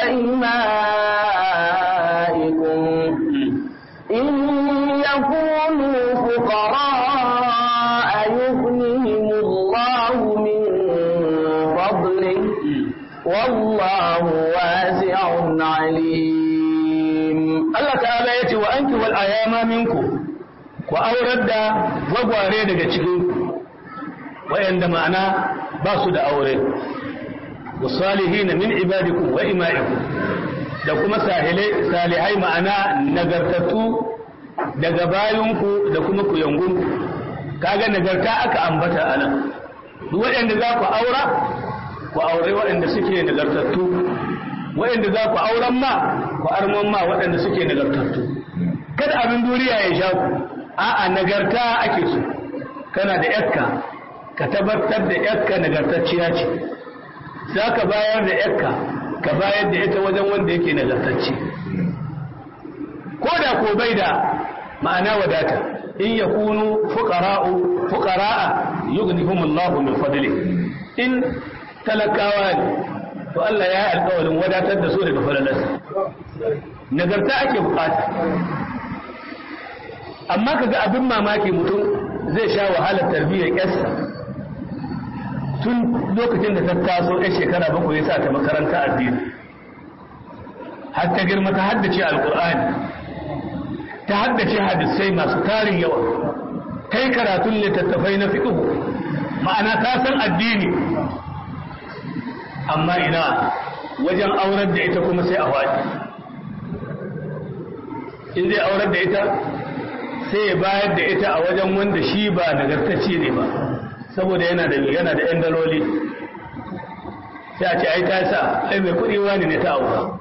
وإمائكم إن يكونوا فقراء يغنهم الله من فضله والله واسع عليم. الله تعالى يتي وأنكحوا الأيام منكم وأورد وغواري daga cikin wayanda ma'ana ba su da aure wasalihin min ibadikum wa ima'ikum da kuma salihai ma'ana nagartattu daga bayinku da kuma kuyangunku kaga nagarta aka ambata anan duk wayanda za ku aura ku aure wayanda suke nagartattu wayanda za ku auren ma ku armon ma wayanda suke nagartattu kada abin duniya ya sha ku a'a nagarta ake so kana da yakka ka tabbatar da yakka nagartacciya ce za ka bayar da yakka ka bayar da ita wajen wanda yake nagartacci ko da ko bai da ma'ana wadata in ya kunu fuqara'a yughnihumullahu min fadli in talakawa ne to Allah ya yi alƙawarin wadatar da su daga falalarsa nagarta ake bukata amma kaga abin mamaki mutum zai sha wahalar tarbiyyar yarsa tun lokacin da ta taso ɗan shekara 7 ya sa ta makaranta addini har ta girma ta haddace alƙur'ani ta haddace hadisai masu tarin yawa kai karatun littattafai na fiqh ma'ana ta san addini amma ina wajen aurar da ita kuma sai a waɗi in zai aurar da ita sai ya bayar da ita a wajen wanda shi ba nagartacce ne ba saboda yana da yan daloli sai a ce ai ta sa ai mai kuɗi wani ne ta aura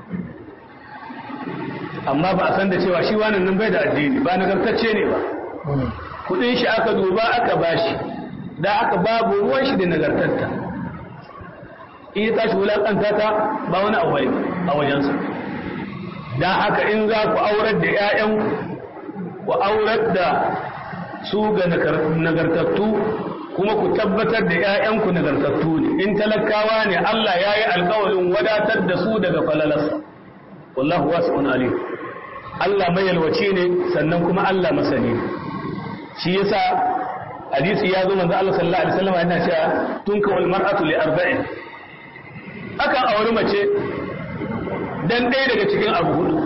amma ba a san da cewa shi wani nan bai da addini ba nagartacce ne ba kuɗin shi aka duba aka bashi da aka babu ruwan shi da nagartarta in ya tashi wulaƙanta ta ba wani abu bai a wajensa da haka in za ku aurar da 'ya'yanku ku aurar da su ga nagartattu kuma ku tabbatar da 'ya'yanku nagartattu ne in talakawa ne Allah ya yi alkawarin wadatar da su daga falalarsa wallahu wasi'un alim Allah mai yalwaci ne sannan kuma Allah masani shi yasa hadisi ya zo manzo Allah sallallahu alaihi wasallam yana cewa tunka wal mar'atu li arba'in akan auri mace dan ɗaya daga cikin abu hudu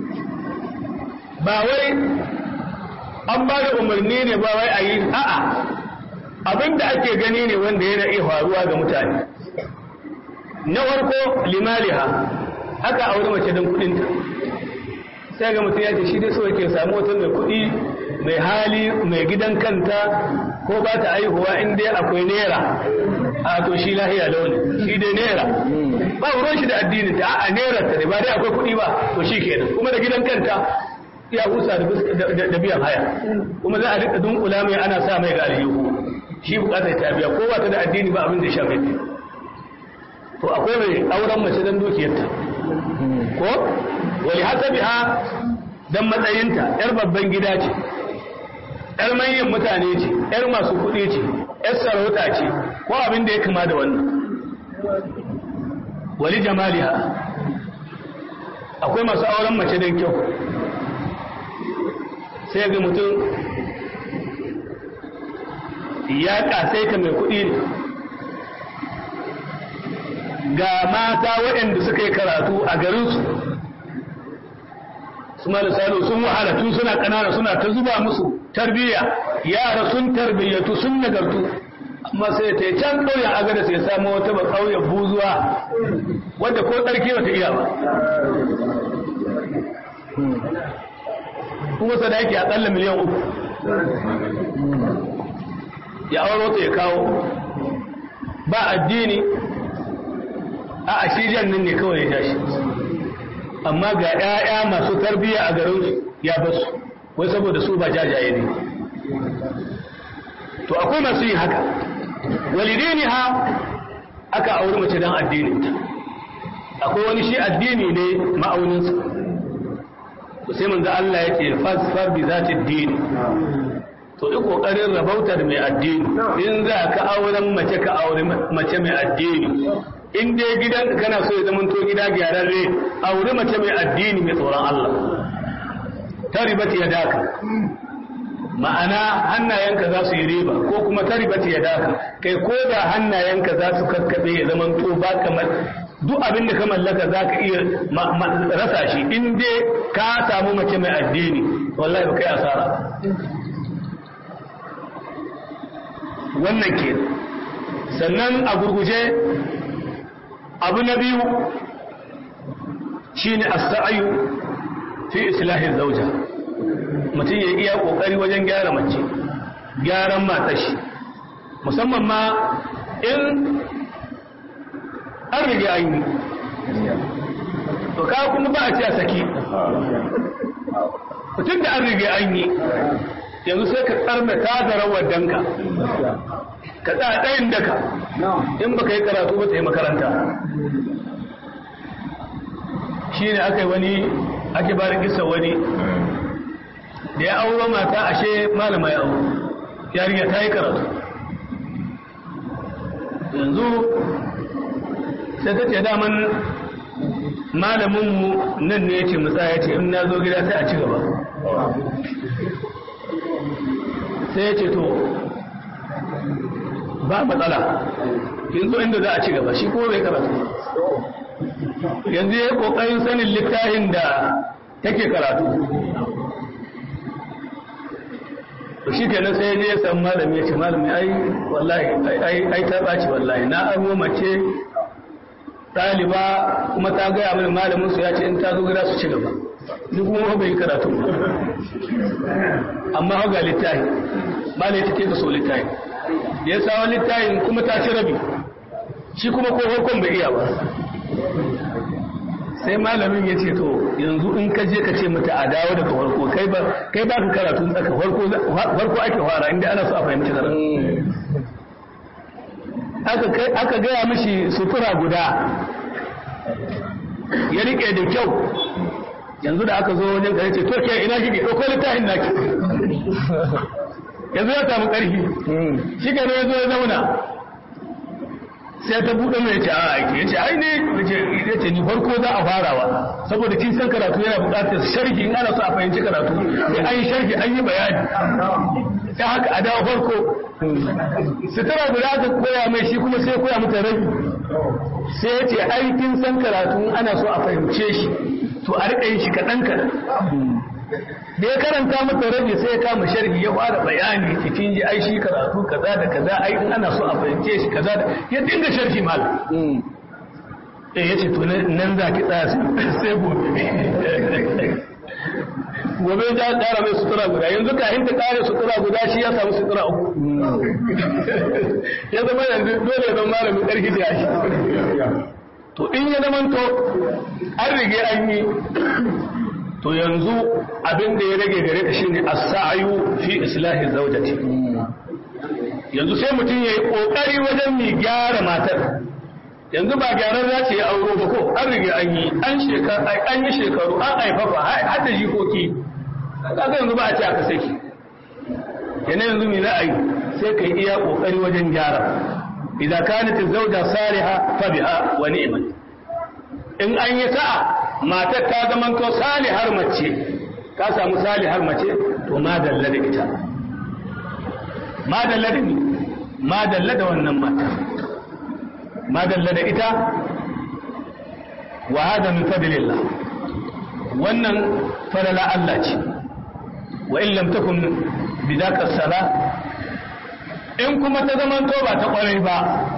ba wai an ba da umarni ne ba wai a yi a'a abinda ake gani ne wanda yana iya faruwa ga mutane na farko limaliha aka auri mace don kudinta sai ga mutum ya ce shi dai so yake samu wata mai kudi mai hali mai gidan kanta ko ba ta aihuwa in dai akwai naira a to shi lahiya launi shi dai naira ba ruwan shi da addinin ta a naira ta ne ba dai akwai kudi ba to shi kenan kuma da gidan kanta ya husa da biyan haya kuma za a rika dunkula mai ana sa mai ga aljihu shi bukatar ta biya ko ba ta da addini ba abin da ya shafe to akwai mai auren mace don dukiyarta ko wali hasabiha dan matsayinta yar babban gida ce yar manyan mutane ce yar masu kuɗi ce yar sarauta ce ko abin da ya kama da wannan wali jamaliha akwai masu auren mace don kyau sai ga mutum ya kasaita mai kuɗi ne ga mata waɗanda suka yi karatu a garinsu su salo sun wahala tun suna ƙanana suna ta zuba musu tarbiyya yara sun tarbiyyatu sun nagartu amma sai ta yi can ƙauyen agada sai samu wata ba ƙauyen buzuwa wadda ko ɗarki bata iya ba kuma sadaki a ƙalla miliyan 3 ya auro ta ya kawo ba addini a ashiriyar nan ne kawai ya tashi amma ga 'ya'ya masu tarbiyya a garin ya basu wai saboda su ba jajaye ne to akwai masu yin haka walidini ha aka auri mace don addinin ta akwai wani shi addini ne ma'auninsa sai manzo Allah yake fasfar bi zati dini to yi kokarin rabautar mai addini in za ka auren mace ka auri mace mai addini in dai gidan kana so ya zamanto gida gyararre auri mace mai addini mai tsoron Allah taribati ya daka ma'ana hannayenka za su yi riba ko kuma taribati ya daka kai ko da hannayenka za su kakkabe ya zamanto ba kamar duk abin da ka mallaka za ka iya rasa shi in dai ka samu mace mai addini wallahi ba kai asara wannan ke sannan a gurguje abu na biyu shine as-sa'yu fi islahi zawja mutum ya iya kokari wajen gyara mace gyaran matar shi musamman ma in an rige an yi to ka kuma ba a ce a saki mutum da an rige an yi yanzu sai ka tsarna ta da rawar danka ka tsaya ɗayin daka in baka yi karatu ba ta yi makaranta shi ne aka yi wani ake bari kisa wani da ya auro mata ashe malama ya auro yarinya ta yi karatu yanzu sai ta ce daman malaminmu nan ne ya ce musa ya ce in na zo gida sai a ci gaba sai ya ce to ba matsala yanzu inda za a ci gaba shi ko bai karatu yanzu ya yi kokarin sanin littafin da take karatu shi kenan sai ya san malami ya ce malami ai wallahi ai ta ɓaci wallahi na aro mace ɗaliba kuma ta gaya mini malamin su ya ce in ta zo gida su ci gaba duk kuma bai karatu amma hau ga littahi malai ta ke ka so littahi ya sawa littahin kuma ta ci rabi shi kuma ko harkon bai iya ba sai malamin ya ce to yanzu in ka je ka ce mata a dawo daga farko kai ba ka karatun tsaka farko ake fara inda ana so a fahimci karatu aka gaya mishi sutura guda ya rike da kyau yanzu da aka zo wajen kare ce to ke ina kike ɗauko littafin naki yanzu ya samu ƙarfi shi ke ya zo ya zauna sai ta buɗe mai ce a aiki ya ce ai ne ya ce ni farko za a farawa saboda kin san karatu yana buƙatar sharhi in ana so a fahimci karatu sai an yi sharhi an yi bayani ta haka a dawo farko sutura guda aka koya mai shi kuma sai koya mata rabi sai ya ce ai kin san karatu in ana so a fahimce shi to a riƙa yin shi kaɗan kaɗan da ya karanta mata rabi sai ya kama sharhi ya fara bayani cikin ji ai shi karatu kaza da kaza ai in ana so a fahimce shi kaza da ya dinga sharhi mal yace to nan za ki tsaya sai gobe gobe ya ƙara mai sutura guda yanzu kafin ta ƙare sutura guda shi ya samu sutura uku ya zama yanzu dole ya zama malamin ƙarfi da shi to in ya zamanto an rige an yi to yanzu abin da ya rage gare ta shine as-sa'yu fi islahi zawjati yanzu sai mutum yayi kokari wajen mi gyara matar yanzu ba gyaran za ce ya auro ba ko an rige an yi shekaru an haifafa har da jikoki kaga yanzu ba a ce aka saki yana yanzu me za a yi sai kai iya kokari wajen gyara idan kanat az-zawja salihah fa biha wa ni'mat in an yi sa'a matar ta zama to salihar mace ka samu salihar mace to ma dalla da ita ma dalla da ni ma dalla da wannan mata ma dalla da ita wa hada min fadlillah wannan falala Allah ce wa in lam takun bidaka sala in kuma ta zama to ba ta kwarai ba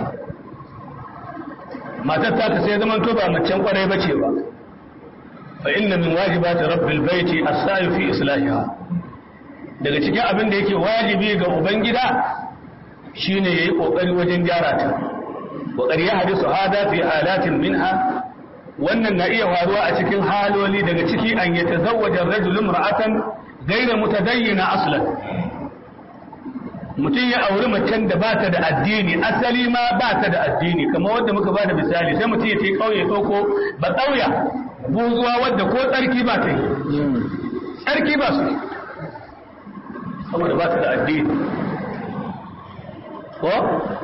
matar ta sai zaman to ba macen kwarai bace ba fa inna min wajibati rabbil baiti as-sa'i fi islahiha daga cikin abin da yake wajibi ga ubangida shine yayi kokari wajen gyara ta kokari ya hadisu hada fi halatin minha wannan na iya faruwa a cikin haloli daga ciki an yatazawwaja ar-rajulu imra'atan ghayra mutadayyina aslan mutum ya auri macen da ba ta da addini asali ma ba ta da addini kamar wadda muka ba da misali sai mutum ya ce kauye ko ba tsauya buzuwa wadda ko tsarki ba ta yi tsarki ba su saboda ba ta da addini ko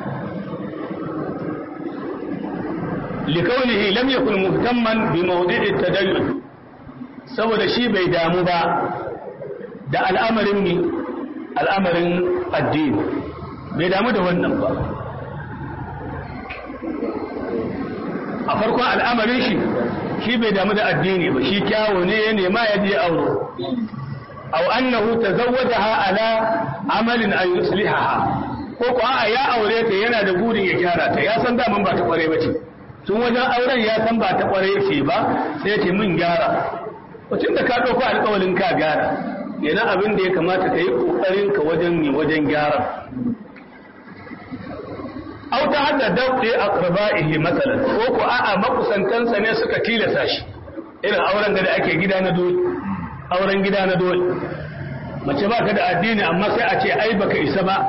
likaunihi lam yakun muhtamman bi mawdi'i tadayyun saboda shi bai damu ba da al'amarin addini bai damu da wannan ba a farkon al'amarin shi bai damu da addini ba shi kyawo ne ya nema ya je auro aw annahu tazawwajaha ala amalin an yuslihaha ko ko a ya aure ta yana da burin ya gyara ta ya san daman ba ta kware ba ce tun wajen auren ya san ba ta kware ce ba sai ce min gyara wacin da ka ɗauko alƙawalin ka gyara yana abin da ya kamata ka yi ƙoƙarin ka wajen gyara au ta hada dauɗe a ƙarba'ihi matsalar ko ko a'a makusantansa ne suka tilasa shi irin auren da ake gida na dole auren gida na dole mace ba ka da addini amma sai a ce ai baka isa ba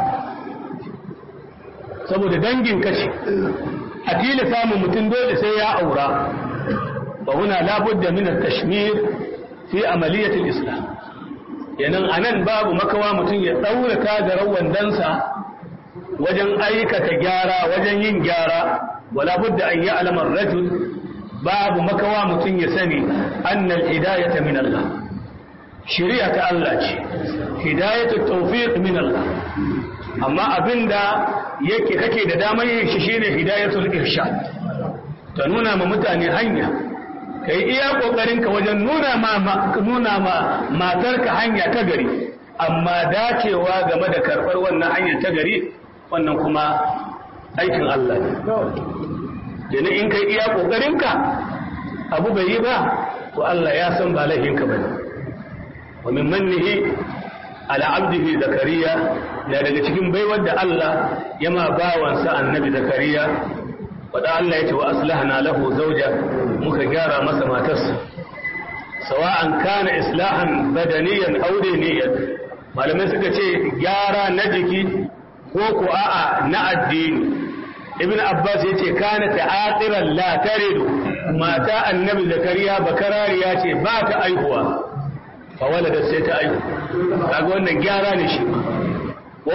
saboda dangin kace a tilasa mu mutum dole sai ya aura fa huna labudda min at-tashmir fi amaliyat al-islam yanan anan babu makawa mutum ya daura kagarar wandansa wajen aikata gyara wajen yin gyara wala budda an ya'lama ar-rajul babu makawa mutum ya sani anna al-hidayata min Allah shari'a ta Allah ce hidayatu tawfiq min Allah amma abinda yake kake da damar yin shi shine hidayatul irshad ta nuna ma mutane hanya kai iya kokarin ka wajen nuna ma matarka hanya ta gari amma dacewa game da karɓar wannan hanyar ta gari wannan kuma aikin Allah ne. Yana in kai iya ƙoƙarinka abu bai yi ba, to Allah ya san ba laifinka ba ne. Wa min mannihi ala abdihi Zakariya na daga cikin baiwar da Allah ya ma bawansa annabi Zakariya, wadda Allah ya ce wa aslahna lahu zawja, muka gyara masa matarsa. Sawa'an kana islahan badaniyan aw diniyan, malamai suka ce gyara na jiki ko ko a'a na addini. Ibn Abbas yace kana ta'aqiran la taridu, mata annabi Zakariya bakarariya ce ba ta aihuwa, fa walada sai ta aihu. Kaga wannan gyara ne shi ko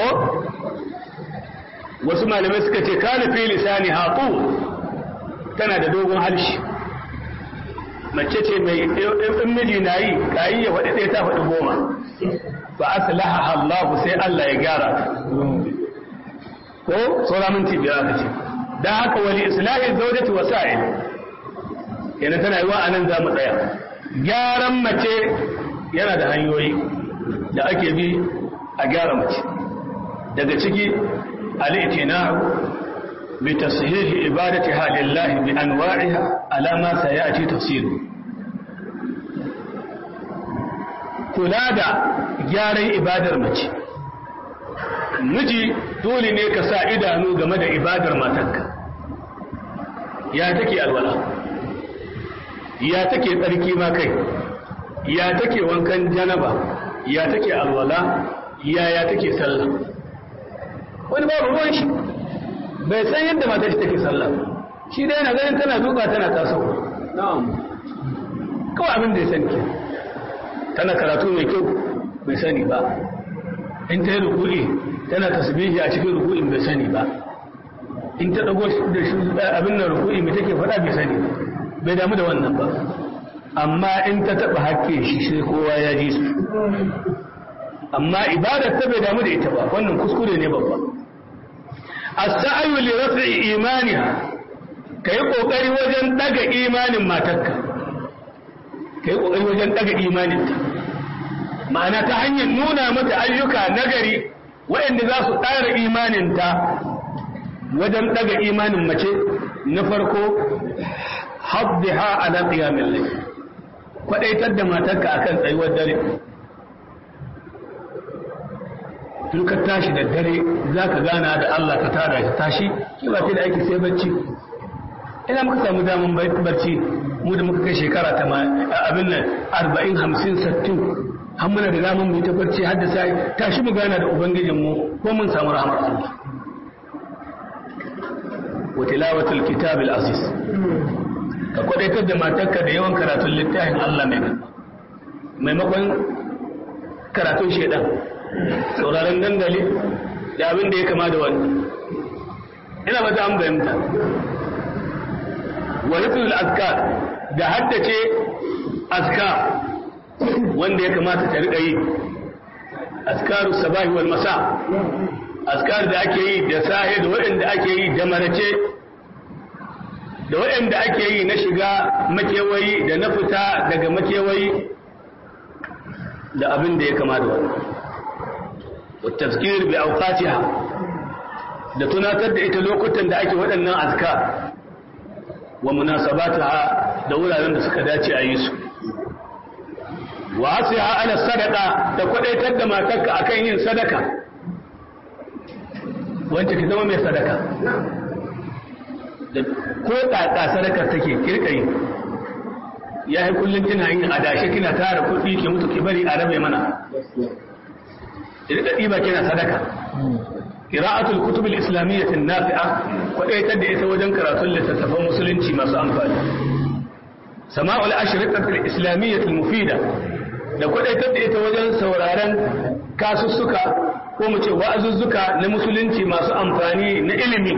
wasu malamai suka ce kana fi lisani haqu, tana da dogon halshi, mace ce mai in miji na yi kayi ya faɗi ɗaya ta faɗi goma, fa aslaha Allah sai Allah ya gyara ko saura minti biyar ka ce. Dan haka wali islahi zawjati wasa'il, yana tana yi wa anan za mu tsaya. Gyaran mace yana da hanyoyi da ake bi a gyara mace, daga ciki al-i'tina'u bi tashihi ibadatiha lillahi bi anwa'iha ala ma sayati tafsiru. Kula da gyaran ibadar mace, miji dole ne ka sa idanu game da ibadar matarka. Ya take alwala, ya take tsarki ma kai, ya take wankan janaba, ya take alwala, ya take sallah. Wani babu ruwan shi bai san yadda matar shi take sallah, shi dai yana ganin tana duka tana taso, kawai abin da ya sani ke. Tana karatu mai kyau bai sani ba, in ta yi ruku'i tana tasbihi a cikin ruku'in bai sani ba, in ta dago da shi abin nan ruku'i mai take faɗa bai sani, bai damu da wannan ba. Amma in ta taɓa hakke shi sai kowa ya ji su, amma ibadar ta bai damu da ita ba, wannan kuskure ne babba. As-sa'yu li raf'i imaniha, kai kokari wajen daga imanin matarka, kai kokari wajen daga imaninta, ma'ana ta hanyar nuna mata ayyuka nagari waɗanda za su ƙara imaninta. Wajen daga imanin mace na farko, haddiha ala qiyamil layl, kwadaitar da matarka akan tsayuwar dare. Tun ka tashi da dare zaka gana da Allah, ka tada shi tashi, ki ba da aiki sai bacci. Ina muka samu daman barci mu da muka kai shekara abin nan 40 50 60, har muna da daman mu ta barci har da sai tashi mu gana da ubangijin mu ko mun samu rahmar Allah. Wa tilawatul kitab al-aziz, ka kwadaitar da matarka da yawan karatun littafin Allah mai girma maimakon karatun shedan, sauraron dandali da abin da ya kama da wannan. Ina ba ta an bayyanta. Wa hifzul azkar, da haddace azkar wanda ya kamata ta riƙa yi, azkaru sabahi wal masa, azkar da ake yi da sahe da waɗanda ake yi da marace, da waɗanda ake yi na shiga makewayi da na fita daga makewayi, da abin da ya kama da wannan. Wa tazkir bi awqatiha, da tunatar da ita lokutan da ake waɗannan azkar, wa munasabataha, da wuraren da suka dace a yi su. Wa asiha ala sadaqa, da kwadaitar da matarka akan yin sadaka, wanda ki zama mai sadaka, da ko kaka sadaka take kirkai. Ya yi kullum kina yin adashe, kina tara kuɗi ki mutu ki bari a rabe mana, da ɗiba kina sadaka. Qira'atul kutub al-islamiyyah an-nafi'a, kwadaitar da ita wajen karatun littattafan musulunci masu amfani. Sama'ul ashriqat al-islamiyyah al-mufida, da kwadaitar da ita wajen sauraron kasussuka ko mu ce wa'azuzzuka na musulunci masu amfani na ilimi.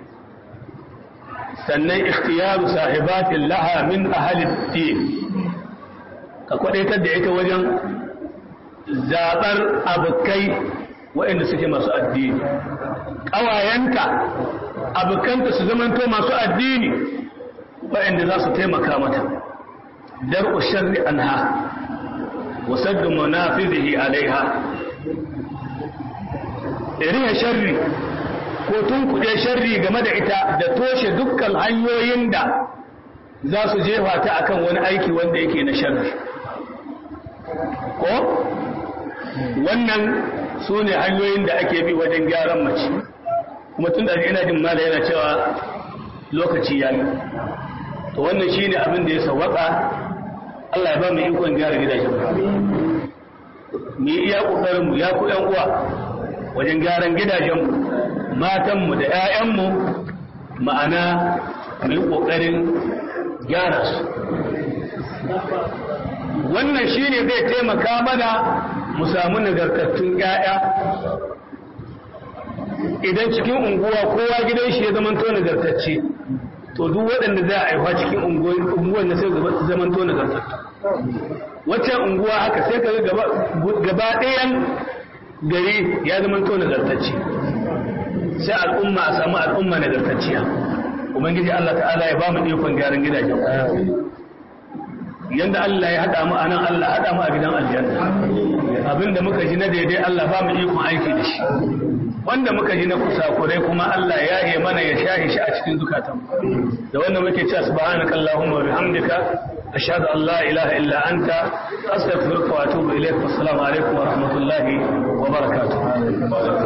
Sannan ikhtiyaru sahibatin laha min ahli din, ka kwadaitar da ita wajen zabar abokai waɗanda suke masu addini, ƙawayenta abokanta su zamanto masu addini waɗanda za su taimaka mata. Dar'u sharri anha wa saddu munafizihi alaiha, riya sharri ko tunkuɗe sharri game da ita da toshe dukkan hanyoyin da za su jefa ta akan wani aiki wanda yake na sharri ko wannan su ne hanyoyin da ake bi wajen gyaran mace kuma tun da ina jin mala yana cewa lokaci ya yi to wannan shi ne abin da ya sawwaka Allah ya ba mu ikon gyara gidajen mu yi iya ƙoƙarinmu ya ku ‘yan uwa wajen gyaran gidajenmu matanmu da ‘ya'yanmu ma'ana mu yi ƙoƙarin gyara su wannan shi ne zai taimaka mana mu samu nagartattun ‘ya'ya idan cikin unguwa kowa gidan shi ya zamanto nagartacce to duk waɗanda za a haifa cikin unguwan na sai zamanto nagartattu waccan unguwa haka sai ka gaba ɗayan gari ya zamanto nagartacce sai al'umma a samu al'umma nagartacciya ubangiji Allah ta'ala ya ba mu ikon gyaran gidajen yanda Allah ya haɗa mu a nan Allah haɗa mu a gidan aljanna abinda muka ji na daidai Allah ba mu ikon aiki da shi wanda muka ji na kusakurai kuma Allah ya yi mana ya shahi shi a cikin zukatan da wanda muke cewa subhanaka allahumma wa bihamdika ashhadu an la ilaha illa anta astaghfiruka wa atubu ilaik. Assalamu alaikum wa rahmatullahi wa barakatuh.